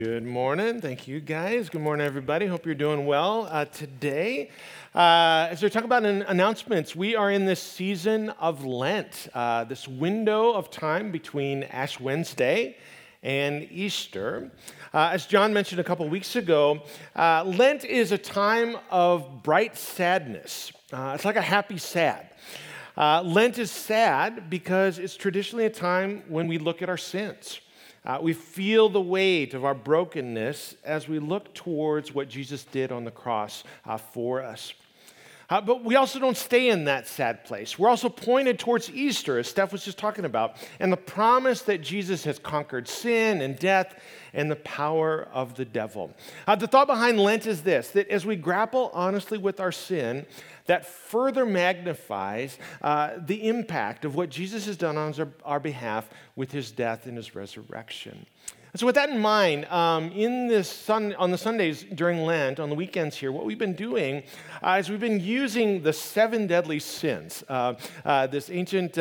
Good morning. Thank you, guys. Good morning, everybody. Hope you're doing well today. As we're talking about announcements, we are in this season of Lent, this window of time between Ash Wednesday and Easter. As John mentioned a couple weeks ago, Lent is a time of bright sadness. It's like a happy sad. Lent is sad because it's traditionally a time when we look at our sins. We feel the weight of our brokenness as we look towards what Jesus did on the cross for us. But we also don't stay in that sad place. We're also pointed towards Easter, as Steph was just talking about, and the promise that Jesus has conquered sin and death and the power of the devil. The thought behind Lent is this, that as we grapple honestly with our sin, that further magnifies the impact of what Jesus has done on our behalf with his death and his resurrection. And so with that in mind, on the Sundays during Lent, on the weekends here, what we've been doing is we've been using the 7 deadly sins, this ancient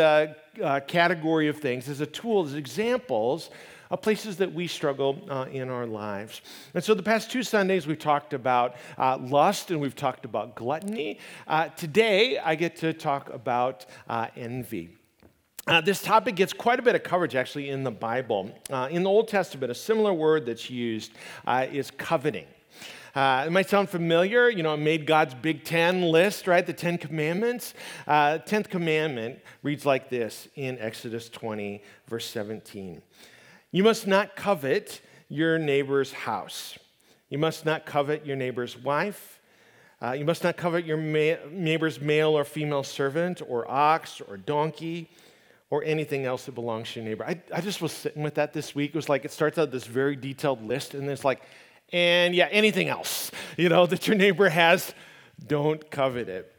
category of things, as a tool, as examples of places that we struggle in our lives. And so the past 2 Sundays, we've talked about lust and we've talked about gluttony. Today, I get to talk about envy. This topic gets quite a bit of coverage, actually, in the Bible. In the Old Testament, a similar word that's used is coveting. It might sound familiar. It made God's Big Ten list, right? The 10 Commandments. 10th commandment reads like this in Exodus 20, verse 17. You must not covet your neighbor's house. You must not covet your neighbor's wife. You must not covet your neighbor's male or female servant or ox or donkey or anything else that belongs to your neighbor. I just was sitting with that this week. It was like it starts out this very detailed list, and it's like, and yeah, anything else, that your neighbor has, don't covet it.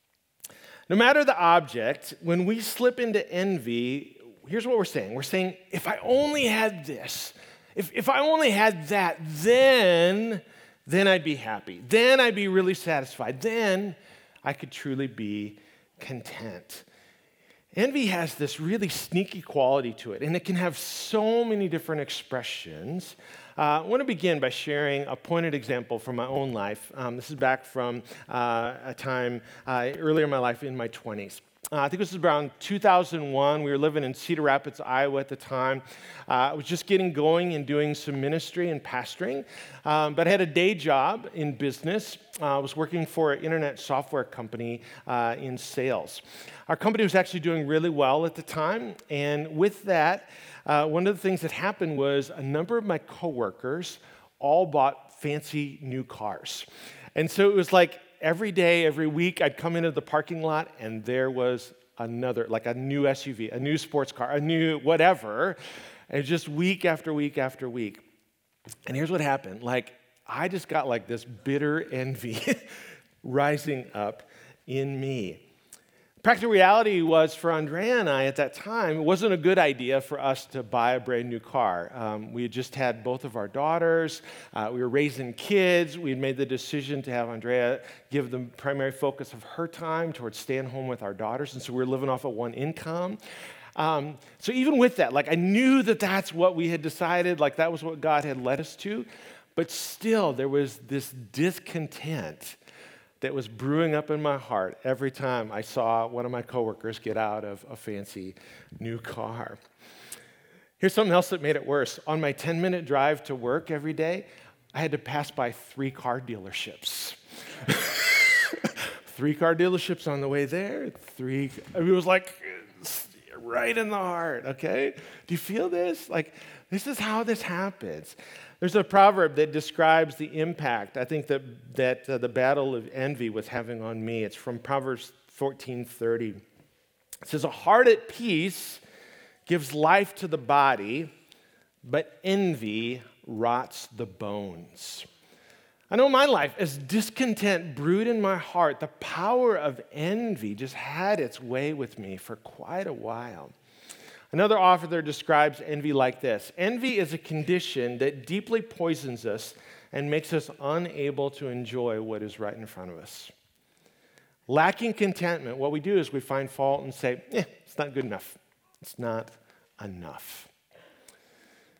No matter the object, when we slip into envy, here's what we're saying. We're saying, if I only had this, if I only had that, then I'd be happy. Then I'd be really satisfied. Then I could truly be content. Envy has this really sneaky quality to it, and it can have so many different expressions. I want to begin by sharing a pointed example from my own life. This is back from a time earlier in my life, in my 20s. I think this was around 2001. We were living in Cedar Rapids, Iowa at the time. I was just getting going and doing some ministry and pastoring, but I had a day job in business. I was working for an internet software company in sales. Our company was actually doing really well at the time, and with that, one of the things that happened was a number of my coworkers all bought fancy new cars. And so it was like every day, every week, I'd come into the parking lot, and there was another, like a new SUV, a new sports car, a new whatever, and just week after week after week. And here's what happened. I just got this bitter envy rising up in me. Practical reality was, for Andrea and I at that time, it wasn't a good idea for us to buy a brand new car. We had just had both of our daughters. We were raising kids. We had made the decision to have Andrea give the primary focus of her time towards staying home with our daughters, and so we were living off of one income. So even with that, I knew that that's what we had decided, that was what God had led us to, but still there was this discontent that was brewing up in my heart every time I saw one of my coworkers get out of a fancy new car. Here's something else that made it worse. On my 10-minute drive to work every day, I had to pass by 3 car dealerships. 3 car dealerships on the way there, it was right in the heart, okay? Do you feel this? This is how this happens. There's a proverb that describes the impact, I think, that the battle of envy was having on me. It's from Proverbs 14:30. It says, a heart at peace gives life to the body, but envy rots the bones. I know in my life, as discontent brewed in my heart, the power of envy just had its way with me for quite a while. Another author describes envy like this. Envy is a condition that deeply poisons us and makes us unable to enjoy what is right in front of us. Lacking contentment, what we do is we find fault and say, it's not good enough. It's not enough.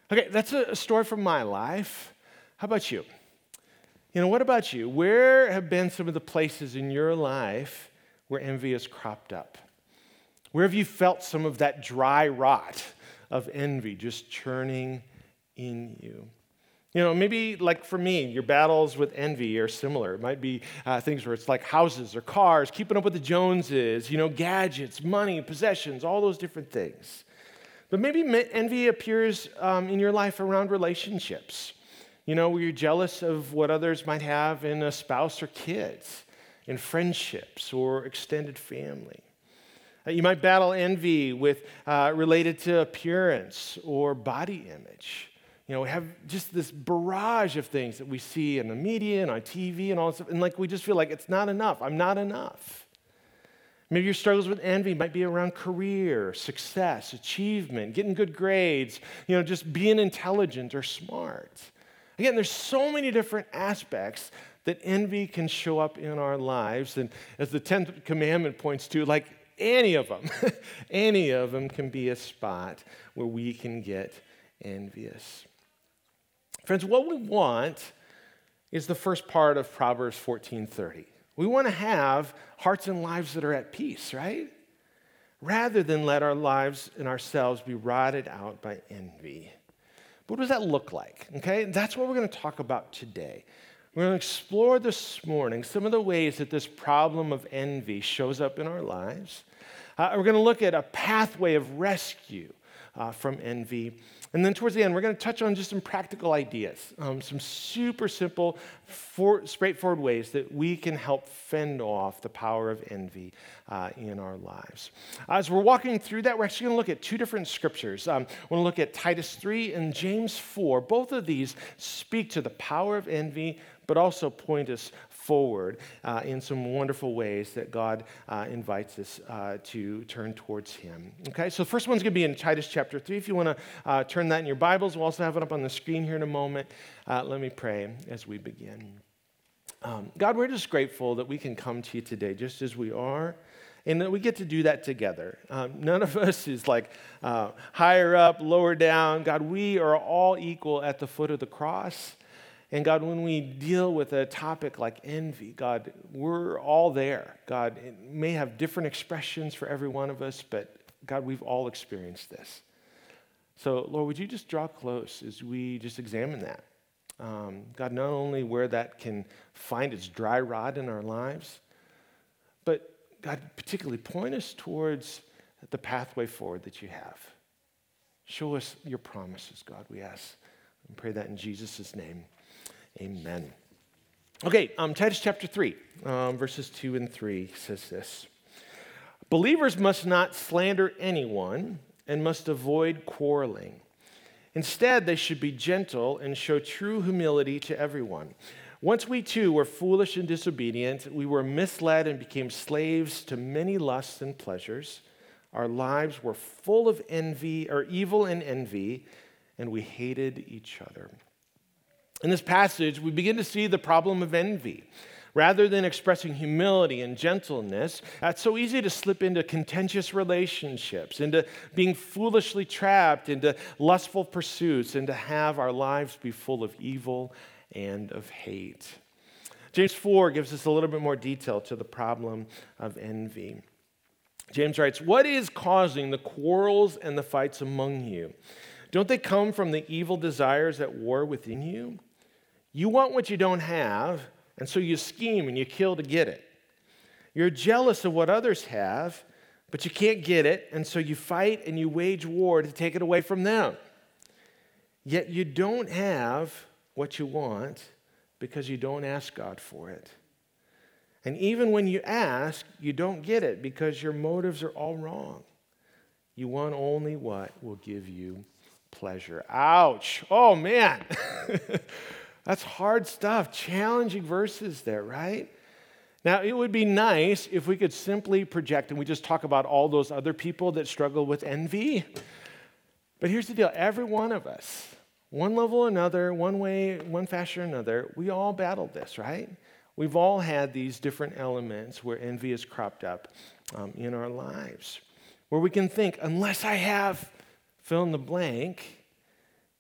Okay, that's a story from my life. How about you? What about you? Where have been some of the places in your life where envy has cropped up? Where have you felt some of that dry rot of envy just churning in you? Maybe like for me, your battles with envy are similar. It might be things where it's like houses or cars, keeping up with the Joneses, gadgets, money, possessions, all those different things. But maybe envy appears in your life around relationships. Where you're jealous of what others might have in a spouse or kids, in friendships or extended family. You might battle envy with related to appearance or body image. We have just this barrage of things that we see in the media and on TV and all that stuff, and we just feel like it's not enough. I'm not enough. Maybe your struggles with envy might be around career, success, achievement, getting good grades, just being intelligent or smart. Again, there's so many different aspects that envy can show up in our lives, and as the 10th commandment points to, any of them can be a spot where we can get envious. Friends, what we want is the first part of Proverbs 14:30. We want to have hearts and lives that are at peace, right? Rather than let our lives and ourselves be rotted out by envy. But what does that look like? Okay, that's what we're going to talk about today. We're going to explore this morning some of the ways that this problem of envy shows up in our lives. We're going to look at a pathway of rescue from envy. And then towards the end, we're going to touch on just some practical ideas, some super simple, straightforward ways that we can help fend off the power of envy in our lives. As we're walking through that, we're actually going to look at two different scriptures. We're going to look at Titus 3 and James 4. Both of these speak to the power of envy, but also point us forward in some wonderful ways that God invites us to turn towards Him. Okay, so the first one's going to be in Titus chapter 3. If you want to turn that in your Bibles, we'll also have it up on the screen here in a moment. Let me pray as we begin. God, we're just grateful that we can come to you today just as we are, and that we get to do that together. None of us is higher up, lower down. God, we are all equal at the foot of the cross. And God, when we deal with a topic like envy, God, we're all there. God, it may have different expressions for every one of us, but God, we've all experienced this. So, Lord, would you just draw close as we just examine that? God, not only where that can find its dry rot in our lives, but God, particularly point us towards the pathway forward that you have. Show us your promises, God, we ask. And pray that in Jesus' name. Amen. Okay, Titus chapter 3, verses 2 and 3 says this. Believers must not slander anyone and must avoid quarreling. Instead, they should be gentle and show true humility to everyone. Once we too were foolish and disobedient, we were misled and became slaves to many lusts and pleasures. Our lives were full of envy, or evil and envy, and we hated each other. In this passage, we begin to see the problem of envy. Rather than expressing humility and gentleness, it's so easy to slip into contentious relationships, into being foolishly trapped into lustful pursuits, and to have our lives be full of evil and of hate. James 4 gives us a little bit more detail to the problem of envy. James writes, "What is causing the quarrels and the fights among you? Don't they come from the evil desires at war within you? You want what you don't have, and so you scheme and you kill to get it. You're jealous of what others have, but you can't get it, and so you fight and you wage war to take it away from them. Yet you don't have what you want because you don't ask God for it. And even when you ask, you don't get it because your motives are all wrong. You want only what will give you pleasure." Ouch. Oh, man. That's hard stuff. Challenging verses there, right? Now, it would be nice if we could simply project and we just talk about all those other people that struggle with envy. But here's the deal. Every one of us, one level or another, one way, one fashion or another, we all battled this, right? We've all had these different elements where envy has cropped up in our lives, where we can think, unless I have fill in the blank,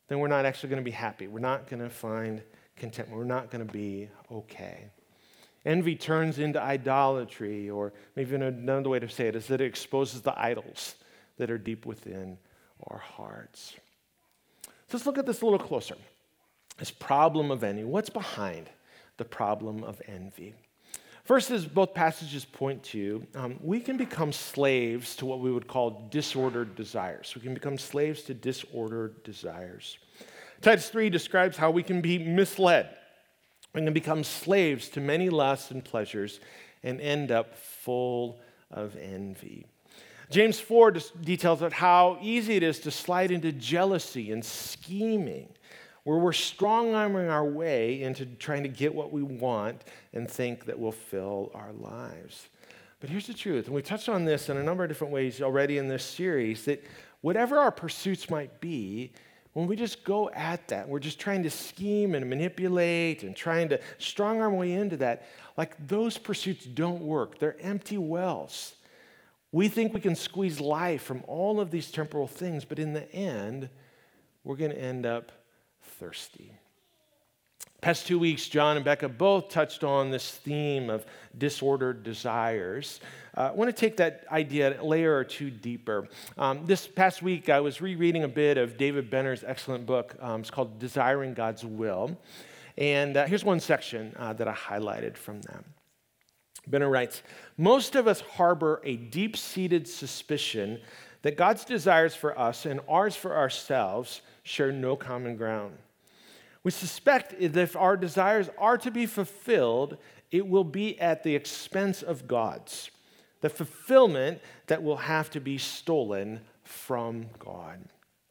then we're not actually going to be happy. We're not going to find contentment. We're not going to be okay. Envy turns into idolatry, or maybe another way to say it is that it exposes the idols that are deep within our hearts. So let's look at this a little closer. This problem of envy. What's behind the problem of envy? First, as both passages point to, we can become slaves to what we would call disordered desires. We can become slaves to disordered desires. Titus 3 describes how we can be misled. We can become slaves to many lusts and pleasures and end up full of envy. James 4 details out how easy it is to slide into jealousy and scheming, where we're strong-arming our way into trying to get what we want and think that will fill our lives. But here's the truth, and we touched on this in a number of different ways already in this series, that whatever our pursuits might be, when we just go at that, we're just trying to scheme and manipulate and trying to strong arm way into that, like those pursuits don't work. They're empty wells. We think we can squeeze life from all of these temporal things, but in the end, we're going to end up thirsty. Past 2 weeks, John and Becca both touched on this theme of disordered desires. I want to take that idea a layer or two deeper. This past week, I was rereading a bit of David Benner's excellent book. It's called Desiring God's Will. And here's one section that I highlighted from that. Benner writes, "Most of us harbor a deep-seated suspicion that God's desires for us and ours for ourselves share no common ground. We suspect that if our desires are to be fulfilled, it will be at the expense of God's, the fulfillment that will have to be stolen from God.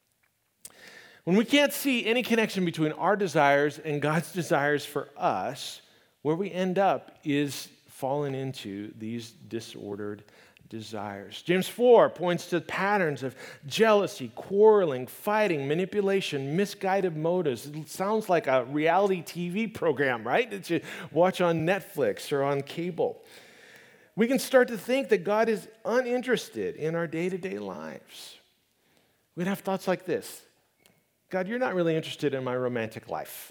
When we can't see any connection between our desires and God's desires for us, where we end up is falling into these disordered desires. James 4 points to patterns of jealousy, quarreling, fighting, manipulation, misguided motives. It sounds like a reality TV program, right? That you watch on Netflix or on cable. We can start to think that God is uninterested in our day-to-day lives. We'd have thoughts like this: God, you're not really interested in my romantic life.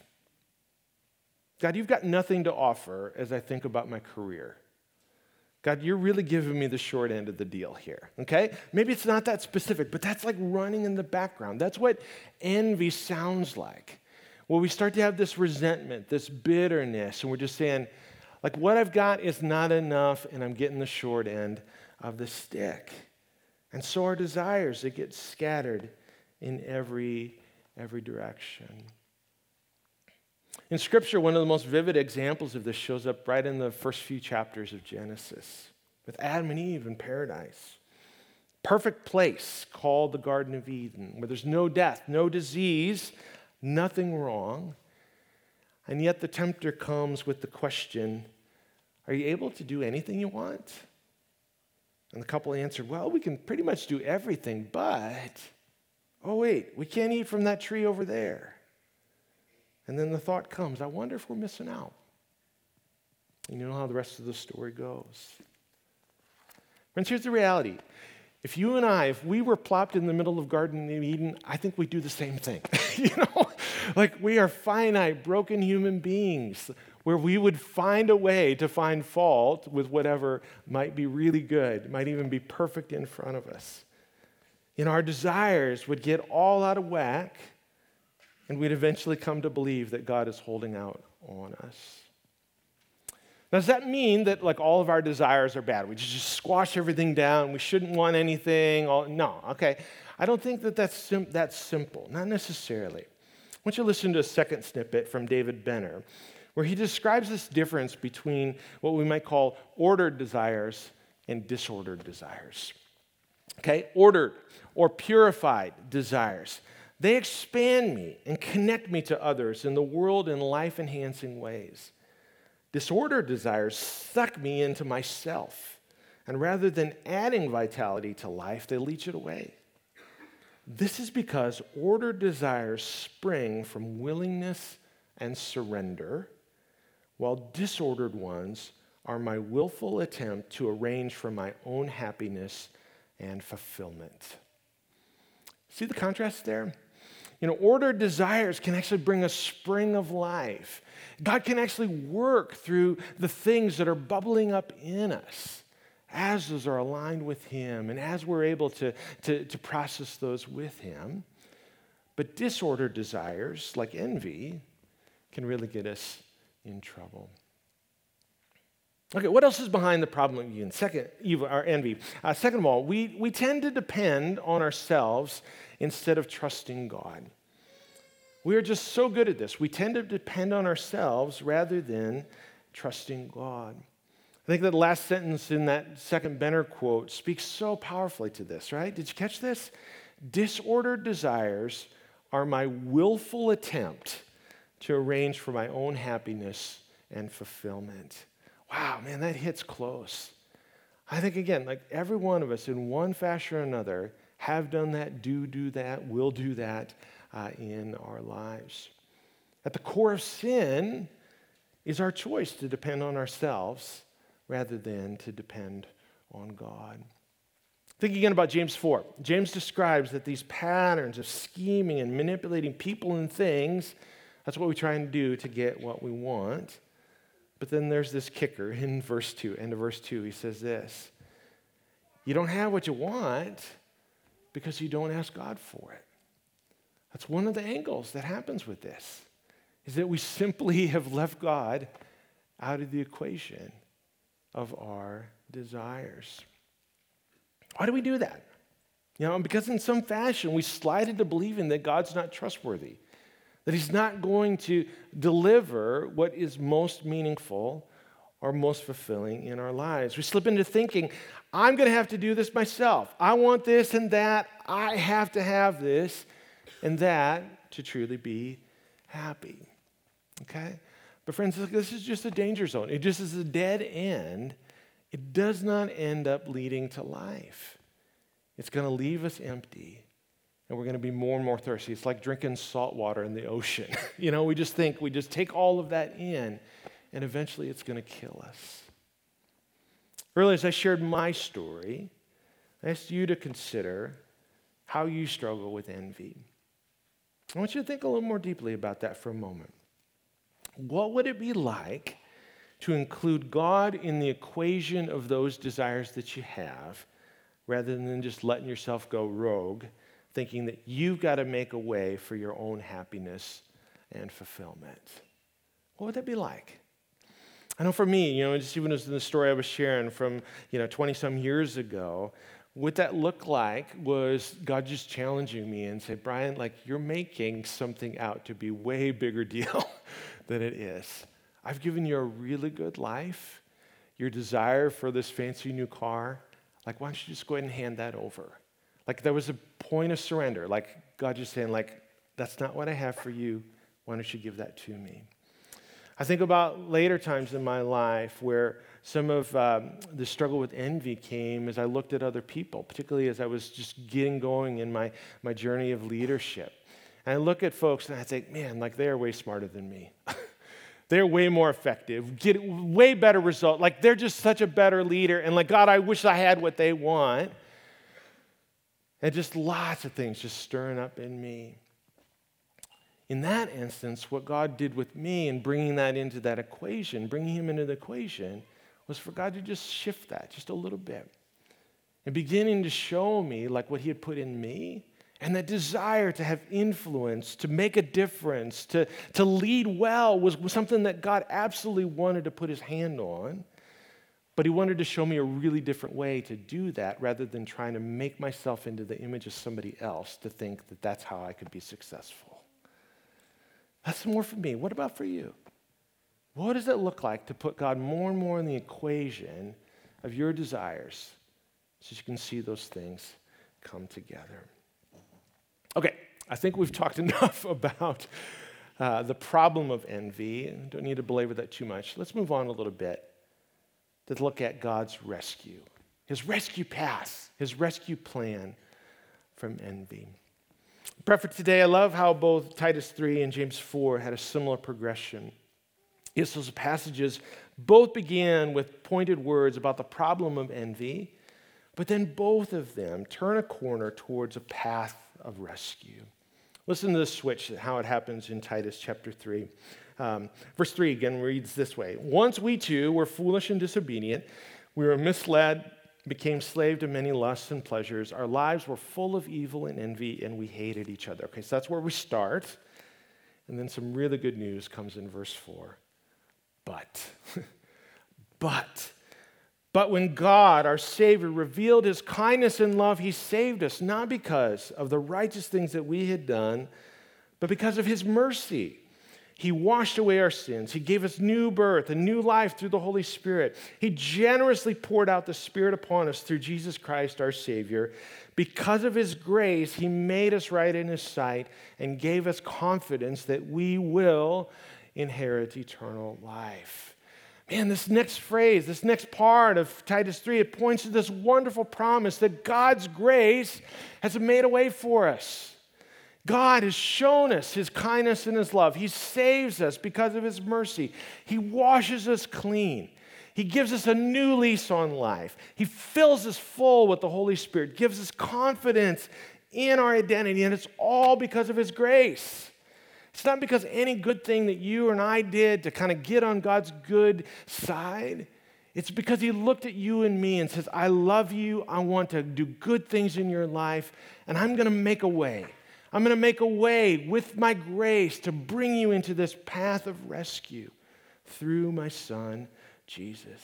God, you've got nothing to offer as I think about my career. God, you're really giving me the short end of the deal here, okay? Maybe it's not that specific, but that's like running in the background. That's what envy sounds like. Well, we start to have this resentment, this bitterness, and we're just saying, like, what I've got is not enough, and I'm getting the short end of the stick. And so our desires, they get scattered in every direction. In Scripture, one of the most vivid examples of this shows up right in the first few chapters of Genesis, with Adam and Eve in paradise. Perfect place called the Garden of Eden, where there's no death, no disease, nothing wrong. And yet the tempter comes with the question, are you able to do anything you want? And the couple answered, well, we can pretty much do everything, but, oh wait, we can't eat from that tree over there. And then the thought comes, I wonder if we're missing out. And you know how the rest of the story goes. Friends, here's the reality. If you and I, if we were plopped in the middle of Garden of Eden, I think we'd do the same thing. Like we are finite, broken human beings where we would find a way to find fault with whatever might be really good, might even be perfect in front of us. And our desires would get all out of whack, and we'd eventually come to believe that God is holding out on us. Now, does that mean that like all of our desires are bad? We just squash everything down. We shouldn't want anything. No, okay. I don't think that that's simple. Not necessarily. I want you to listen to a second snippet from David Benner, where he describes this difference between what we might call ordered desires and disordered desires. Okay, ordered or purified desires. They expand me and connect me to others in the world in life-enhancing ways. Disordered desires suck me into myself, and rather than adding vitality to life, they leech it away. This is because ordered desires spring from willingness and surrender, while disordered ones are my willful attempt to arrange for my own happiness and fulfillment. See the contrast there? Ordered desires can actually bring a spring of life. God can actually work through the things that are bubbling up in us as those are aligned with Him and as we're able to process those with Him. But disordered desires, like envy, can really get us in trouble. Okay, what else is behind the problem of envy? Second of all, we tend to depend on ourselves instead of trusting God. We are just so good at this. We tend to depend on ourselves rather than trusting God. I think that the last sentence in that second Benner quote speaks so powerfully to this, right? Did you catch this? Disordered desires are my willful attempt to arrange for my own happiness and fulfillment. Wow, man, that hits close. I think, again, like every one of us in one fashion or another have done that, do that, will do that in our lives. At the core of sin is our choice to depend on ourselves rather than to depend on God. Think again about James 4. James describes that these patterns of scheming and manipulating people and things, that's what we try and do to get what we want. But then there's this kicker in verse 2, end of verse 2. He says this: you don't have what you want because you don't ask God for it. That's one of the angles that happens with this, is that we simply have left God out of the equation of our desires. Why do we do that? Because in some fashion we slide into believing that God's not trustworthy, that He's not going to deliver what is most meaningful or most fulfilling in our lives. We slip into thinking, I'm going to have to do this myself. I want this and that. I have to have this and that to truly be happy. Okay? But friends, this is just a danger zone. It just is a dead end. It does not end up leading to life. It's going to leave us empty, and we're going to be more and more thirsty. It's like drinking salt water in the ocean. We just take all of that in, and eventually it's going to kill us. Earlier, as I shared my story, I asked you to consider how you struggle with envy. I want you to think a little more deeply about that for a moment. What would it be like to include God in the equation of those desires that you have, rather than just letting yourself go rogue, thinking that you've got to make a way for your own happiness and fulfillment? What would that be like? I know for me, just even as in the story I was sharing from, 20-some years ago, what that looked like was God just challenging me and say, Brian, you're making something out to be way bigger deal than it is. I've given you a really good life. Your desire for this fancy new car, why don't you just go ahead and hand that over? There was a point of surrender, God just saying, that's not what I have for you. Why don't you give that to me? I think about later times in my life where some of the struggle with envy came as I looked at other people, particularly as I was just getting going in my journey of leadership. And I look at folks and I think, man, they are way smarter than me. They're way more effective, get way better result. They're just such a better leader. And God, I wish I had what they want. And just lots of things just stirring up in me. In that instance, what God did with me in bringing that into that equation, bringing Him into the equation, was for God to just shift that just a little bit. And beginning to show me what He had put in me, and that desire to have influence, to make a difference, to lead well was something that God absolutely wanted to put His hand on. But He wanted to show me a really different way to do that rather than trying to make myself into the image of somebody else to think that that's how I could be successful. That's more for me. What about for you? What does it look like to put God more and more in the equation of your desires so you can see those things come together? Okay, I think we've talked enough about the problem of envy. Don't need to belabor that too much. Let's move on a little bit to look at God's rescue, His rescue path, His rescue plan from envy. Prep for today, I love how both Titus 3 and James 4 had a similar progression. Yes, those passages both began with pointed words about the problem of envy, but then both of them turn a corner towards a path of rescue. Listen to the switch, how it happens in Titus chapter 3. Verse 3 again reads this way. Once we too were foolish and disobedient. We were misled, became slave to many lusts and pleasures. Our lives were full of evil and envy, and we hated each other. Okay, so that's where we start. And then some really good news comes in verse 4. But when God, our Savior, revealed his kindness and love, he saved us, not because of the righteous things that we had done, but because of his mercy. He washed away our sins. He gave us new birth and new life through the Holy Spirit. He generously poured out the Spirit upon us through Jesus Christ, our Savior. Because of his grace, he made us right in his sight and gave us confidence that we will inherit eternal life. Man, this next phrase, this next part of Titus 3, it points to this wonderful promise that God's grace has made a way for us. God has shown us his kindness and his love. He saves us because of his mercy. He washes us clean. He gives us a new lease on life. He fills us full with the Holy Spirit, gives us confidence in our identity, and it's all because of his grace. It's not because any good thing that you and I did to kind of get on God's good side. It's because he looked at you and me and says, I love you. I want to do good things in your life, and I'm going to make a way. I'm going to make a way with my grace to bring you into this path of rescue through my son, Jesus.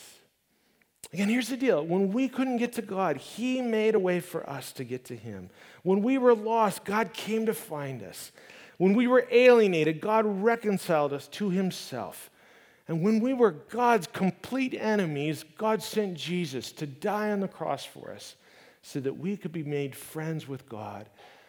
Again, here's the deal. When we couldn't get to God, he made a way for us to get to him. When we were lost, God came to find us. When we were alienated, God reconciled us to himself. And when we were God's complete enemies, God sent Jesus to die on the cross for us so that we could be made friends with God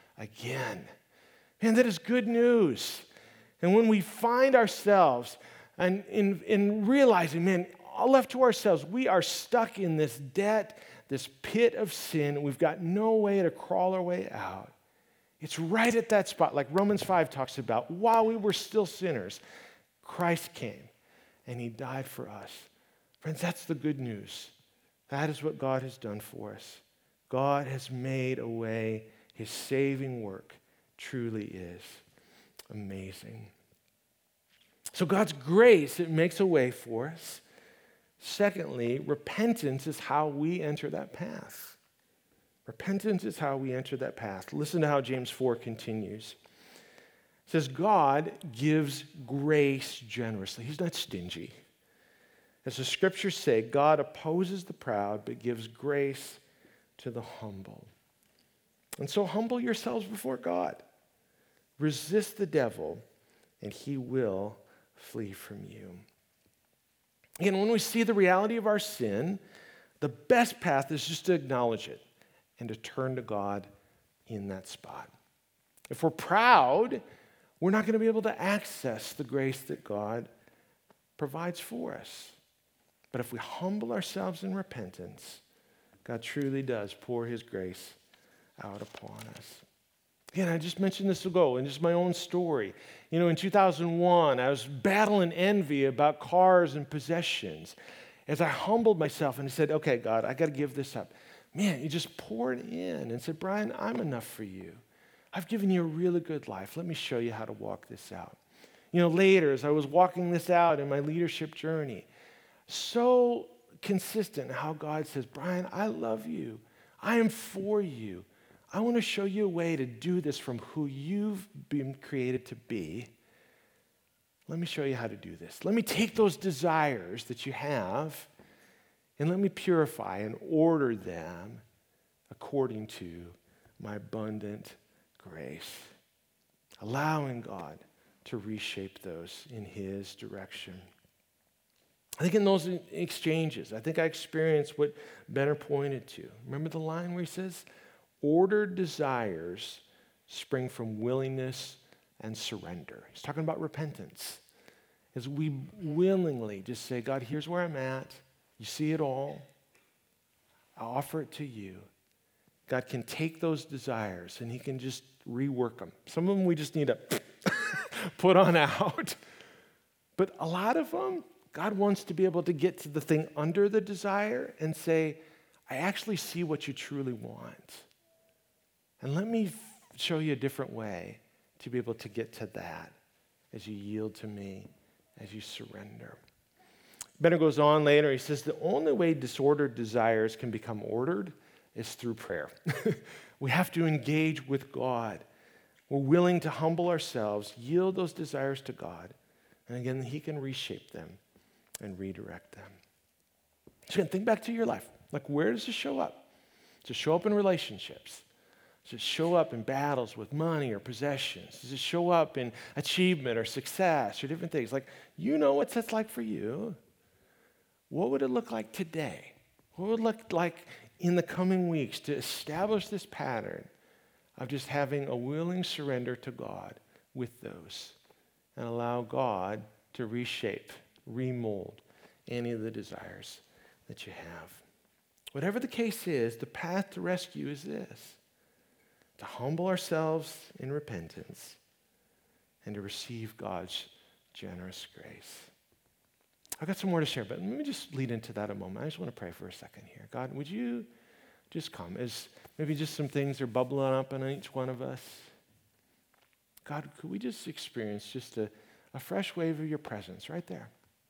again. Man, that is good news. And when we find ourselves and in realizing, man, all left to ourselves, we are stuck in this debt, this pit of sin. We've got no way to crawl our way out. It's right at that spot, like Romans 5 talks about. While we were still sinners, Christ came and he died for us. Friends, that's the good news. That is what God has done for us. God has made a way. His saving work truly is amazing. So God's grace, it makes a way for us. Secondly, repentance is how we enter that path. Repentance is how we enter that path. Listen to how James 4 continues. It says, God gives grace generously. He's not stingy. As the scriptures say, God opposes the proud, but gives grace to the humble. And so humble yourselves before God. Resist the devil, and he will flee from you. Again, when we see the reality of our sin, the best path is just to acknowledge it and to turn to God in that spot. If we're proud, we're not going to be able to access the grace that God provides for us. But if we humble ourselves in repentance, God truly does pour his grace out upon us. Again, I just mentioned this ago in just my own story. You know, in 2001, I was battling envy about cars and possessions. As I humbled myself and I said, okay, God, I got to give this up. Man, he just poured in and said, Brian, I'm enough for you. I've given you a really good life. Let me show you how to walk this out. You know, later, as I was walking this out in my leadership journey, so consistent in how God says, Brian, I love you. I am for you. I want to show you a way to do this from who you've been created to be. Let me show you how to do this. Let me take those desires that you have and let me purify and order them according to my abundant grace. Allowing God to reshape those in his direction. I think in those exchanges, I think I experienced what Benner pointed to. Remember the line where he says, ordered desires spring from willingness and surrender. He's talking about repentance. As we willingly just say, God, here's where I'm at. You see it all. I offer it to you. God can take those desires and he can just rework them. Some of them we just need to put on out. But a lot of them, God wants to be able to get to the thing under the desire and say, I actually see what you truly want. And let me show you a different way to be able to get to that as you yield to me, as you surrender. Benner goes on later, he says, the only way disordered desires can become ordered is through prayer. We have to engage with God. We're willing to humble ourselves, yield those desires to God, and again, he can reshape them and redirect them. So again, think back to your life. Like, where does it show up? Does it show up in relationships? Does it show up in battles with money or possessions? Does it show up in achievement or success or different things? Like, you know what that's like for you. What would it look like today? What would it look like in the coming weeks to establish this pattern of just having a willing surrender to God with those and allow God to reshape, remold any of the desires that you have? Whatever the case is, the path to rescue is this: to humble ourselves in repentance and to receive God's generous grace. I've got some more to share, but let me just lead into that a moment. I just want to pray for a second here. God, would you just come as maybe just some things are bubbling up in each one of us? God, could we just experience just a fresh wave of your presence right there?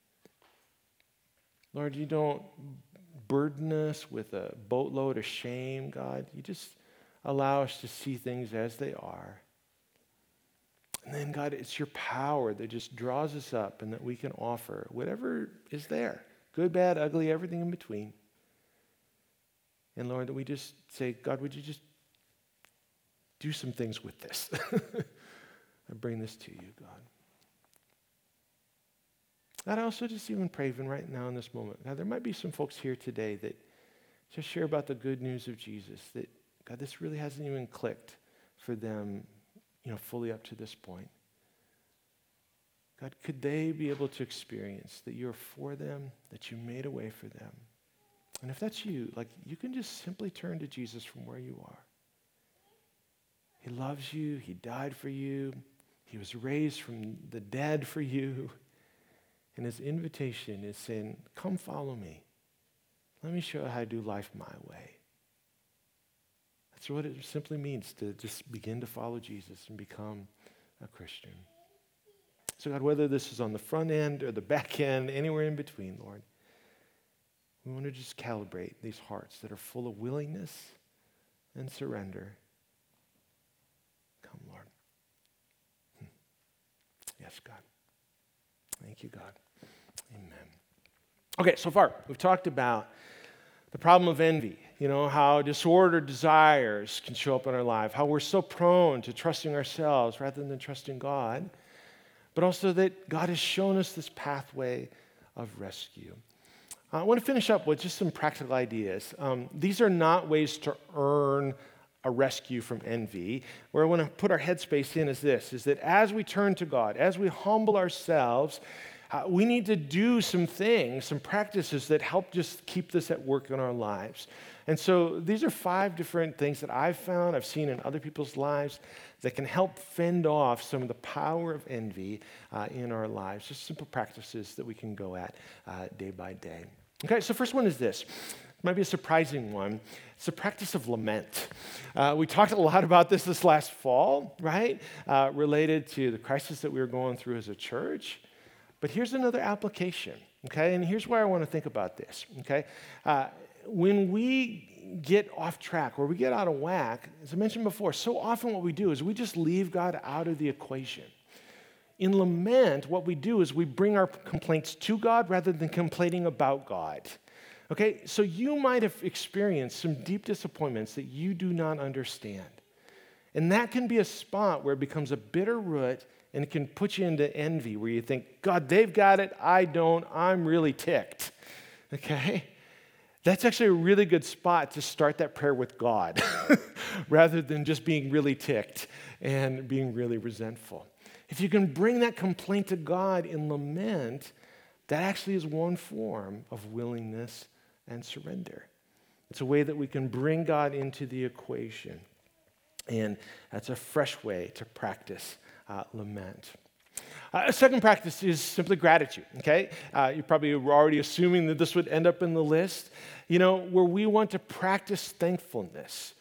Lord, you don't burden us with a boatload of shame, God. You just allow us to see things as they are. And then, God, it's your power that just draws us up and that we can offer whatever is there, good, bad, ugly, everything in between. And Lord, that we just say, God, would you just do some things with this? I bring this to you, God. God, I also just even pray even right now in this moment. God, there might be some folks here today that just share about the good news of Jesus, that, God, this really hasn't even clicked for them, fully up to this point. God, could they be able to experience that you're for them, that you made a way for them? And if that's you, you can just simply turn to Jesus from where you are. He loves you. He died for you. He was raised from the dead for you. And his invitation is saying, come follow me. Let me show you how to do life my way. That's what it simply means to just begin to follow Jesus and become a Christian. So God, whether this is on the front end or the back end, anywhere in between, Lord, we want to just calibrate these hearts that are full of willingness and surrender. Come, Lord. Yes, God. Thank you, God. Amen. Okay, so far we've talked about the problem of envy, how disordered desires can show up in our life, how we're so prone to trusting ourselves rather than trusting God, but also that God has shown us this pathway of rescue. I want to finish up with just some practical ideas. These are not ways to earn a rescue from envy. Where I want to put our headspace in is this, is that as we turn to God, as we humble ourselves, we need to do some things, some practices that help just keep this at work in our lives. And so these are 5 different things that I've found, I've seen in other people's lives that can help fend off some of the power of envy in our lives. Just simple practices that we can go at day by day. Okay, so first one is this. It might be a surprising one. It's the practice of lament. We talked a lot about this last fall, right? Related to the crisis that we were going through as a church. But here's another application, okay? And here's where I want to think about this, okay? When we get off track or we get out of whack, as I mentioned before, so often what we do is we just leave God out of the equation. In lament, what we do is we bring our complaints to God rather than complaining about God. Okay, so you might have experienced some deep disappointments that you do not understand. And that can be a spot where it becomes a bitter root and it can put you into envy where you think, God, they've got it, I don't, I'm really ticked. Okay? That's actually a really good spot to start that prayer with God rather than just being really ticked and being really resentful. If you can bring that complaint to God in lament, that actually is one form of willingness and surrender. It's a way that we can bring God into the equation. And that's a fresh way to practice lament. A second practice is simply gratitude, okay? You probably were already assuming that this would end up in the list, where we want to practice thankfulness.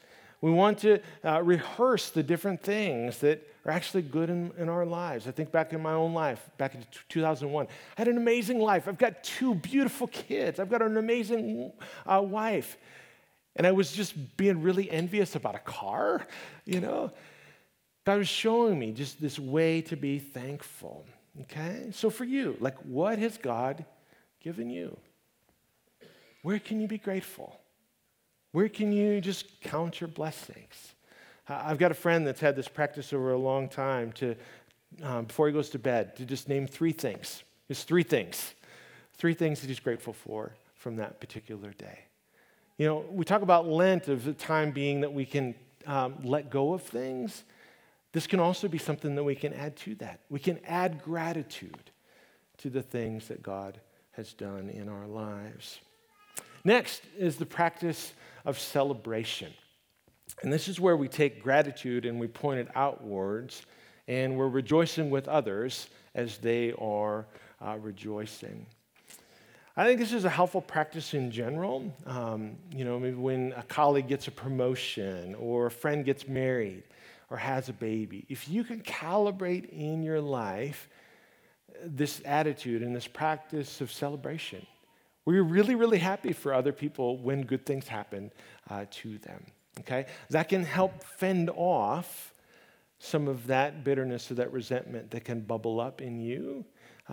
We want to rehearse the different things that are actually good in our lives. I think back in my own life, back in 2001, I had an amazing life. I've got 2 beautiful kids. I've got an amazing wife. And I was just being really envious about a car, you know. God was showing me just this way to be thankful, okay? So for you, like, what has God given you? Where can you be grateful? Where can you just count your blessings? I've got a friend that's had this practice over a long time to, before he goes to bed, to just name 3 things. Just 3 things. 3 things that he's grateful for from that particular day. You know, we talk about Lent of the time being that we can let go of things. This can also be something that we can add to that. We can add gratitude to the things that God has done in our lives. Next is the practice of celebration. And this is where we take gratitude and we point it outwards, and we're rejoicing with others as they are rejoicing. I think this is a helpful practice in general. Maybe when a colleague gets a promotion or a friend gets married or has a baby, if you can calibrate in your life this attitude and this practice of celebration, where you're really, really happy for other people when good things happen to them, okay? That can help fend off some of that bitterness or that resentment that can bubble up in you,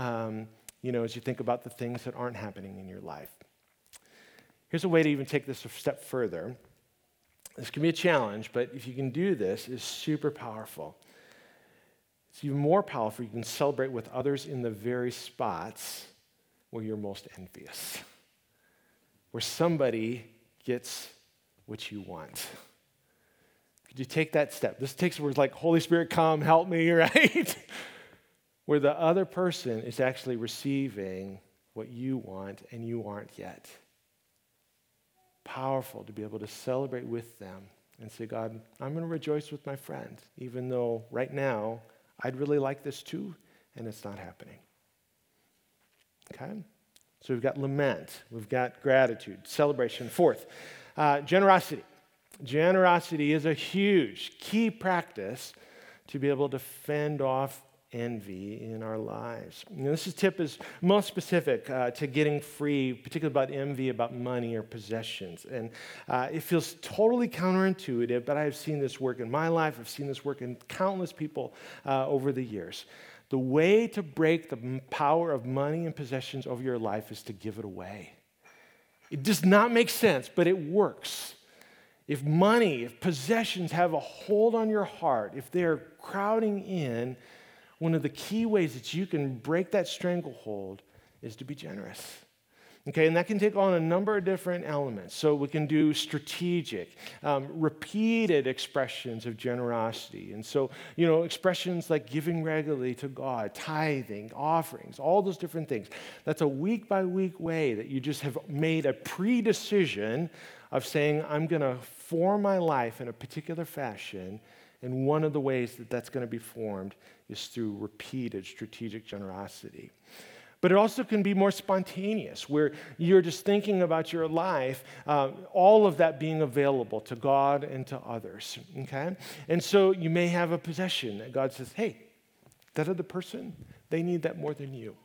as you think about the things that aren't happening in your life. Here's a way to even take this a step further. This can be a challenge, but if you can do this, it's super powerful. It's even more powerful. You can celebrate with others in the very spots where you're most envious, where somebody gets what you want. Could you take that step? This takes words like, Holy Spirit, come, help me, right? Where the other person is actually receiving what you want and you aren't yet. Powerful to be able to celebrate with them and say, God, I'm going to rejoice with my friend, even though right now I'd really like this too, and it's not happening. Okay? So we've got lament, we've got gratitude, celebration. 4th, generosity. Generosity is a huge key practice to be able to fend off envy in our lives. This tip is most specific to getting free, particularly about envy, about money or possessions. And it feels totally counterintuitive, but I've seen this work in my life. I've seen this work in countless people over the years. The way to break the power of money and possessions over your life is to give it away. It does not make sense, but it works. If money, if possessions have a hold on your heart, if they're crowding in, one of the key ways that you can break that stranglehold is to be generous. Okay, and that can take on a number of different elements. So we can do strategic, repeated expressions of generosity. And so, expressions like giving regularly to God, tithing, offerings, all those different things. That's a week-by-week way that you just have made a pre-decision of saying, I'm going to form my life in a particular fashion. And one of the ways that that's going to be formed is through repeated strategic generosity. But it also can be more spontaneous, where you're just thinking about your life, all of that being available to God and to others, okay? And so you may have a possession that God says, hey, that other person, they need that more than you.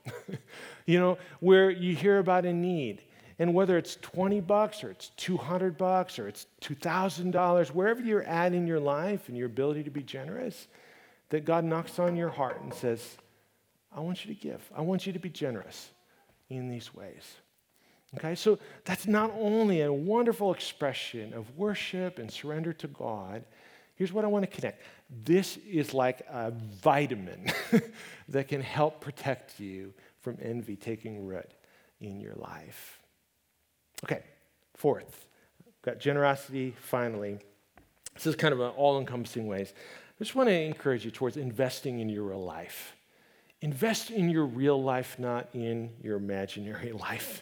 Where you hear about a need, and whether it's $20 or it's $200 or it's $2,000, wherever you're at in your life and your ability to be generous, that God knocks on your heart and says, I want you to give. I want you to be generous in these ways. Okay, so that's not only a wonderful expression of worship and surrender to God. Here's what I want to connect. This is like a vitamin that can help protect you from envy taking root in your life. Okay, 4th, got generosity finally. This is kind of an all-encompassing ways. I just want to encourage you towards investing in your real life. Invest in your real life, not in your imaginary life.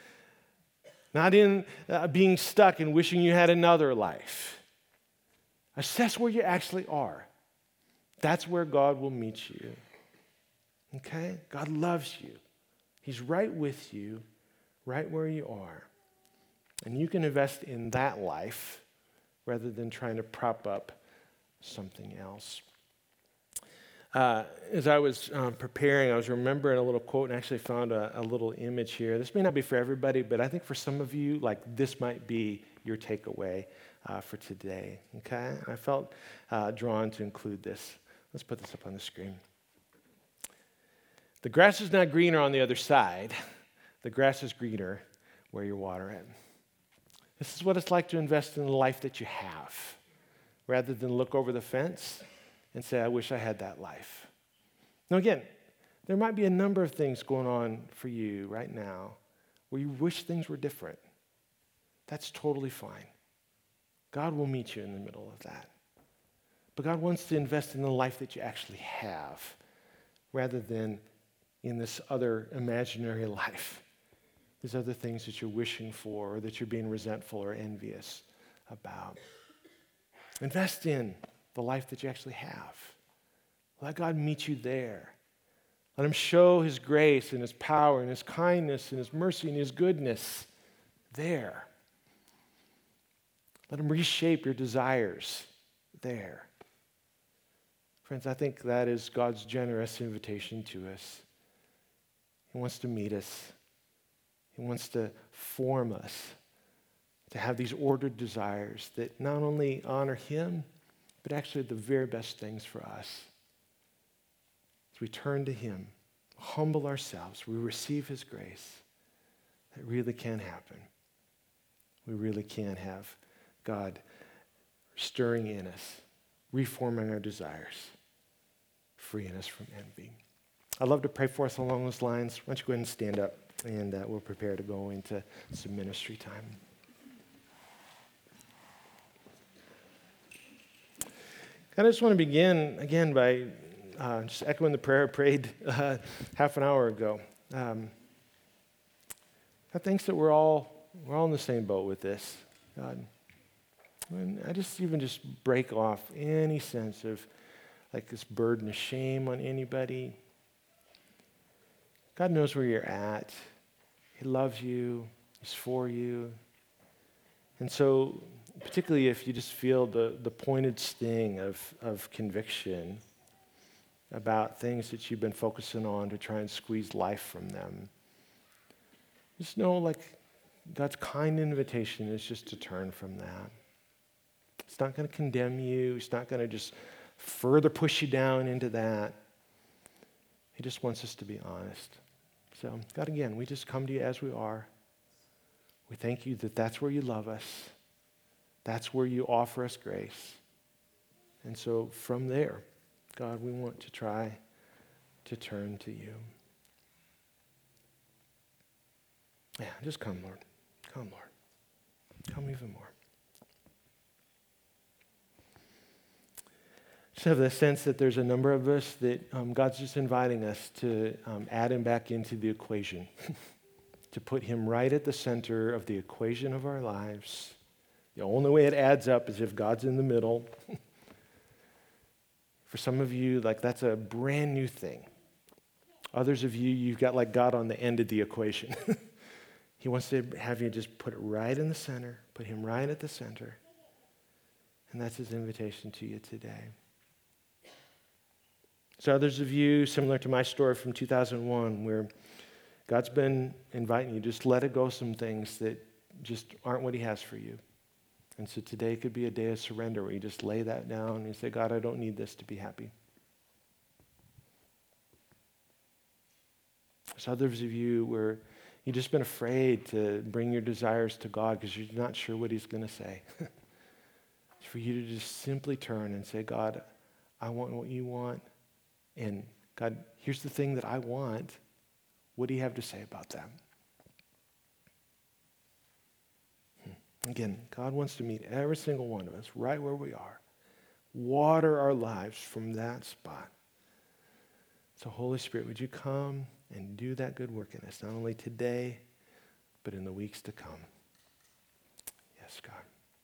Not in being stuck and wishing you had another life. Assess where you actually are. That's where God will meet you. Okay? God loves you. He's right with you, right where you are. And you can invest in that life rather than trying to prop up something else. As I was preparing, I was remembering a little quote and actually found a little image here. This may not be for everybody, but I think for some of you, like this might be your takeaway for today, okay? I felt drawn to include this. Let's put this up on the screen. The grass is not greener on the other side. The grass is greener where you water it. This is what it's like to invest in the life that you have, rather than look over the fence and say, I wish I had that life. Now again, there might be a number of things going on for you right now where you wish things were different. That's totally fine. God will meet you in the middle of that. But God wants to invest in the life that you actually have, rather than in this other imaginary life, these other things that you're wishing for or that you're being resentful or envious about. Invest in the life that you actually have. Let God meet you there. Let him show his grace and his power and his kindness and his mercy and his goodness there. Let him reshape your desires there. Friends, I think that is God's generous invitation to us. He wants to meet us. He wants to form us to have these ordered desires that not only honor him, but actually the very best things for us. As we turn to him, humble ourselves, we receive his grace. That really can happen. We really can have God stirring in us, reforming our desires, freeing us from envy. I'd love to pray for us along those lines. Why don't you go ahead and stand up, and we'll prepare to go into some ministry time. I just want to begin again by just echoing the prayer I prayed half an hour ago. God thinks that we're all in the same boat with this. God, and I just break off any sense of like this burden of shame on anybody. God knows where you're at. He loves you. He's for you. And so, particularly if you just feel the pointed sting of conviction about things that you've been focusing on to try and squeeze life from them, just know like God's kind invitation is just to turn from that. It's not going to condemn you. It's not going to just further push you down into that. He just wants us to be honest. So, God, again, we just come to you as we are. We thank you that that's where you love us. That's where you offer us grace. And so from there, God, we want to try to turn to you. Yeah, just come, Lord. Come, Lord. Come even more. Just have the sense that there's a number of us that God's just inviting us to add him back into the equation, to put him right at the center of the equation of our lives. The only way it adds up is if God's in the middle. For some of you, like that's a brand new thing. Others of you, you've got like God on the end of the equation. He wants to have you just put it right in the center, put him right at the center. And that's his invitation to you today. So others of you, similar to my story from 2001, where God's been inviting you, just let it go some things that just aren't what he has for you. And so today could be a day of surrender where you just lay that down and you say, God, I don't need this to be happy. There's others of you where you've just been afraid to bring your desires to God because you're not sure what he's going to say. It's for you to just simply turn and say, God, I want what you want. And God, here's the thing that I want. What do you have to say about that? Again, God wants to meet every single one of us right where we are. Water our lives from that spot. So Holy Spirit, would you come and do that good work in us, not only today, but in the weeks to come. Yes, God.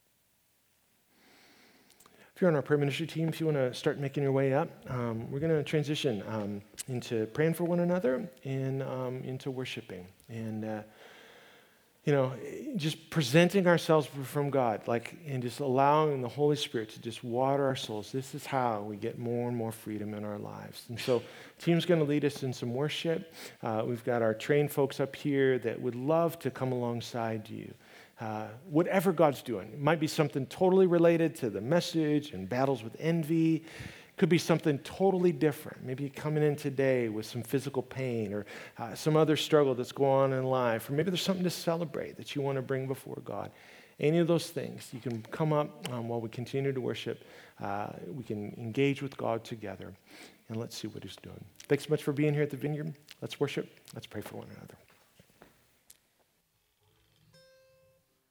If you're on our prayer ministry team, if you want to start making your way up, we're going to transition into praying for one another and into worshiping. And Just presenting ourselves from God, and just allowing the Holy Spirit to just water our souls. This is how we get more and more freedom in our lives. And so, team's going to lead us in some worship. We've got our trained folks up here that would love to come alongside you. Whatever God's doing, it might be something totally related to the message and battles with envy. Could be something totally different. Maybe you're coming in today with some physical pain or some other struggle that's going on in life. Or maybe there's something to celebrate that you want to bring before God. Any of those things, you can come up while we continue to worship. We can engage with God together. And let's see what He's doing. Thanks so much for being here at the Vineyard. Let's worship. Let's pray for one another.